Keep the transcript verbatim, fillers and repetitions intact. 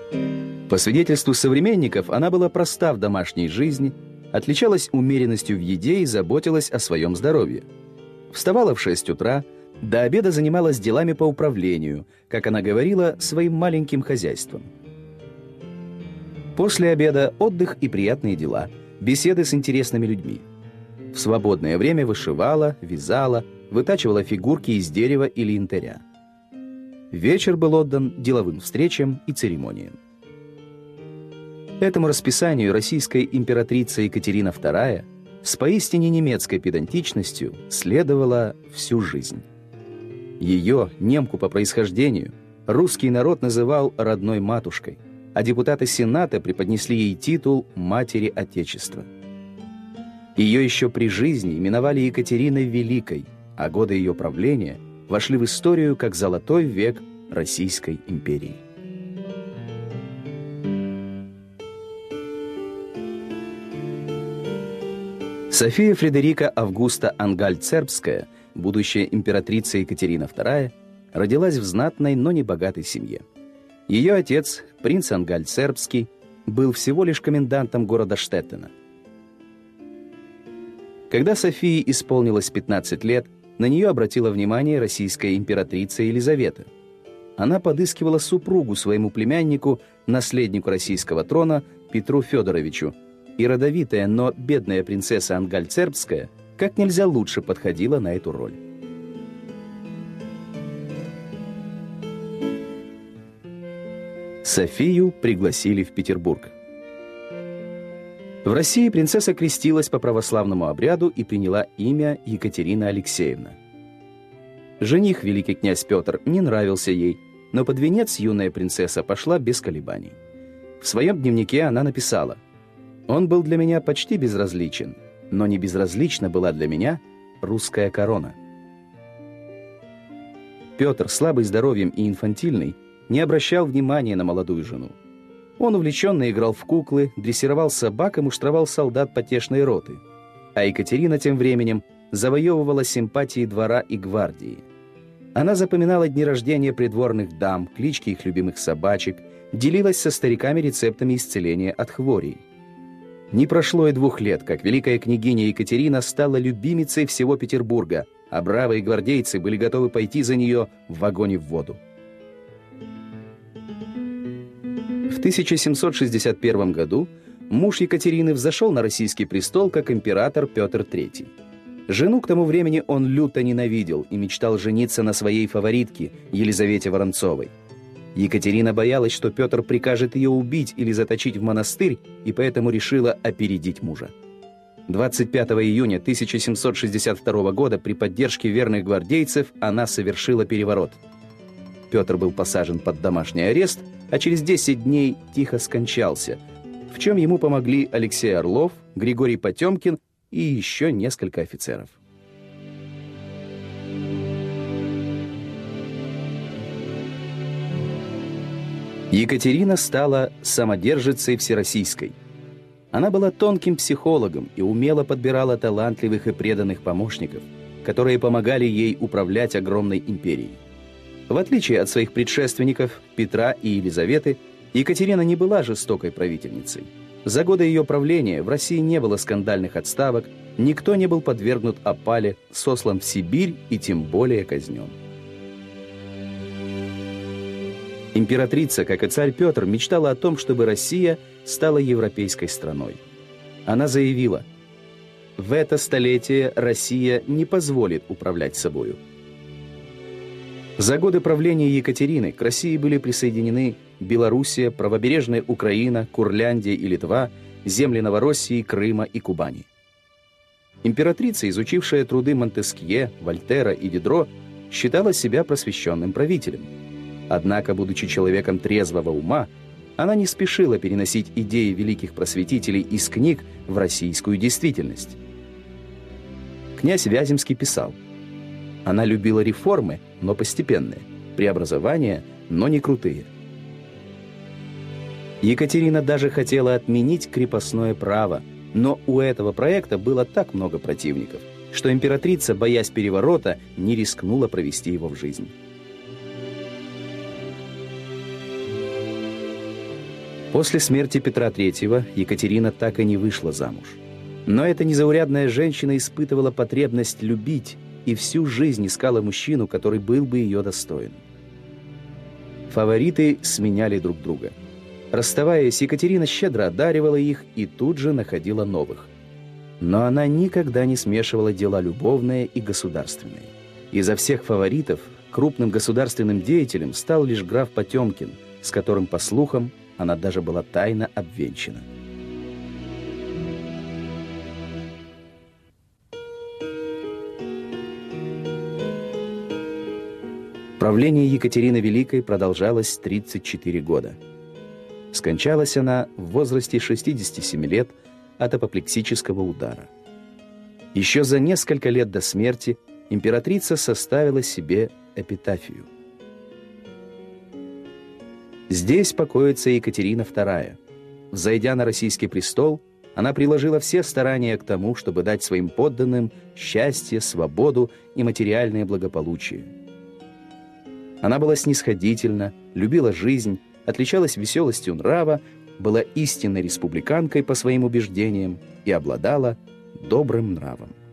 По свидетельству современников, она была проста в домашней жизни, отличалась умеренностью в еде и заботилась о своем здоровье. Вставала в шесть утра, до обеда занималась делами по управлению, как она говорила, своим маленьким хозяйством. После обеда отдых и приятные дела, беседы с интересными людьми. В свободное время вышивала, вязала, вытачивала фигурки из дерева или янтаря. Вечер был отдан деловым встречам и церемониям. Этому расписанию российская императрица Екатерина вторая с поистине немецкой педантичностью следовала всю жизнь. Ее, немку по происхождению, русский народ называл родной матушкой, а депутаты Сената преподнесли ей титул «Матери Отечества». Ее еще при жизни именовали Екатериной Великой, а годы ее правления вошли в историю как золотой век Российской империи. София Фредерика Августа Ангальцербская, будущая императрица Екатерина вторая, родилась в знатной, но не богатой семье. Ее отец, принц Ангальцербский, был всего лишь комендантом города Штеттена. Когда Софии исполнилось пятнадцать лет, на нее обратила внимание российская императрица Елизавета. Она подыскивала супругу своему племяннику, наследнику российского трона Петру Федоровичу, и родовитая, но бедная принцесса Ангальцербская как нельзя лучше подходила на эту роль. Софию пригласили в Петербург. В России принцесса крестилась по православному обряду и приняла имя Екатерина Алексеевна. Жених, великий князь Петр, не нравился ей, но под венец юная принцесса пошла без колебаний. В своем дневнике она написала: «Он был для меня почти безразличен, но не безразлична была для меня русская корона». Петр, слабый здоровьем и инфантильный, не обращал внимания на молодую жену. Он увлеченно играл в куклы, дрессировал собак и муштровал солдат потешной роты. А Екатерина тем временем завоевывала симпатии двора и гвардии. Она запоминала дни рождения придворных дам, клички их любимых собачек, делилась со стариками рецептами исцеления от хворей. Не прошло и двух лет, как великая княгиня Екатерина стала любимицей всего Петербурга, а бравые гвардейцы были готовы пойти за нее в огонь и в воду. В тысяча семьсот шестьдесят первом году муж Екатерины взошел на российский престол как император Петр третий. Жену к тому времени он люто ненавидел и мечтал жениться на своей фаворитке Елизавете Воронцовой. Екатерина боялась, что Петр прикажет ее убить или заточить в монастырь, и поэтому решила опередить мужа. двадцать пятого июня тысяча семьсот шестьдесят второго года при поддержке верных гвардейцев она совершила переворот. Петр был посажен под домашний арест, а через десять дней тихо скончался, в чем ему помогли Алексей Орлов, Григорий Потемкин и еще несколько офицеров. Екатерина стала самодержицей всероссийской. Она была тонким психологом и умело подбирала талантливых и преданных помощников, которые помогали ей управлять огромной империей. В отличие от своих предшественников Петра и Елизаветы, Екатерина не была жестокой правительницей. За годы ее правления в России не было скандальных отставок, никто не был подвергнут опале, сослан в Сибирь и тем более казнен. Императрица, как и царь Петр, мечтала о том, чтобы Россия стала европейской страной. Она заявила: «В это столетие Россия не позволит управлять собою». За годы правления Екатерины к России были присоединены Белоруссия, правобережная Украина, Курляндия и Литва, земли Новороссии, Крыма и Кубани. Императрица, изучившая труды Монтескье, Вольтера и Дидро, считала себя просвещенным правителем. Однако, будучи человеком трезвого ума, она не спешила переносить идеи великих просветителей из книг в российскую действительность. Князь Вяземский писал: «Она любила реформы, но постепенные, преобразования, но не крутые». Екатерина даже хотела отменить крепостное право, но у этого проекта было так много противников, что императрица, боясь переворота, не рискнула провести его в жизнь. После смерти Петра Третьего Екатерина так и не вышла замуж. Но эта незаурядная женщина испытывала потребность любить и всю жизнь искала мужчину, который был бы ее достоин. Фавориты сменяли друг друга. Расставаясь, Екатерина щедро одаривала их и тут же находила новых. Но она никогда не смешивала дела любовные и государственные. Изо всех фаворитов крупным государственным деятелем стал лишь граф Потемкин, с которым, по слухам, она даже была тайно обвенчана. Правление Екатерины Великой продолжалось тридцать четыре года. Скончалась она в возрасте шестидесяти семи лет от апоплексического удара. Еще за несколько лет до смерти императрица составила себе эпитафию. Здесь покоится Екатерина Вторая. Взойдя на российский престол, она приложила все старания к тому, чтобы дать своим подданным счастье, свободу и материальное благополучие. Она была снисходительна, любила жизнь, отличалась веселостью нрава, была истинной республиканкой по своим убеждениям и обладала добрым нравом.